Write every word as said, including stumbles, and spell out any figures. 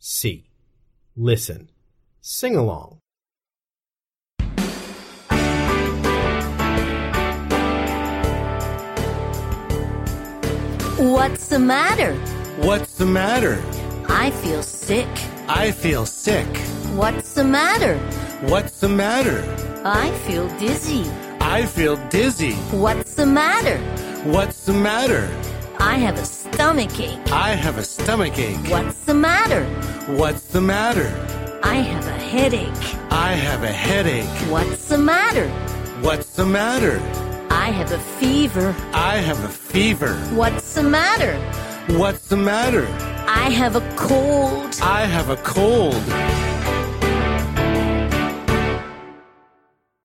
C. Listen. Sing along. What's the matter? What's the matter? I feel sick. I feel sick. What's the matter? What's the matter? I feel dizzy. I feel dizzy. What's the matter? What's the matter? I have a stomachache. I have a stomachache. What's the matter? What's the matter? I have a headache. I have a headache. What's the matter? What's the matter? I have a fever. I have a fever. What's the matter? What's the matter? I have a cold. I have a cold.